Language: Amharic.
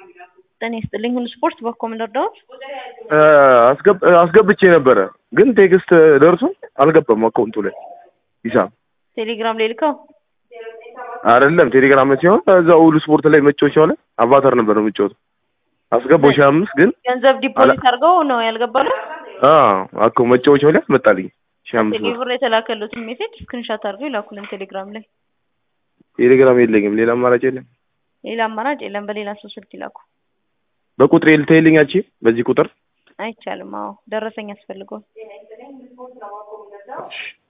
ጤና ይስጥልኝ ሁሉ ስፖርት በኮሜንደር ዳውድ አስገብቼ ነበረ ግን ቴክስት ደርሶ አልገባም አካውንቱ ላይ ሂሳብ ቴሌግራም ላይ ልከው አይደለም ቴሌግራም ላይ ሲሆን እዛው ሁሉ ስፖርት ላይ መጫወቻው ላይ አቫታር ነበር መጫወት አስገባው 5 ግን ገንዘብ ዲፖዚት አድርገው ነው ያልገባለው አኮ መጫወቻው ላይ መጣልኝ 5 ቴሌብር የተላከሉት ሜሴጅ ስክሪንሾት አድርገው ይላኩልን ቴሌግራም ላይ ቴሌግራም የለኝም ሌላ አማራጭ የለም ሌላ አማራጭ የለም በሌላ ሰው ስልክ ይላኩ በቁጥር ልትይልኛቺ በዚህ ቁጥር አይቻልም አዎ ደረሰኝ ያስፈልገው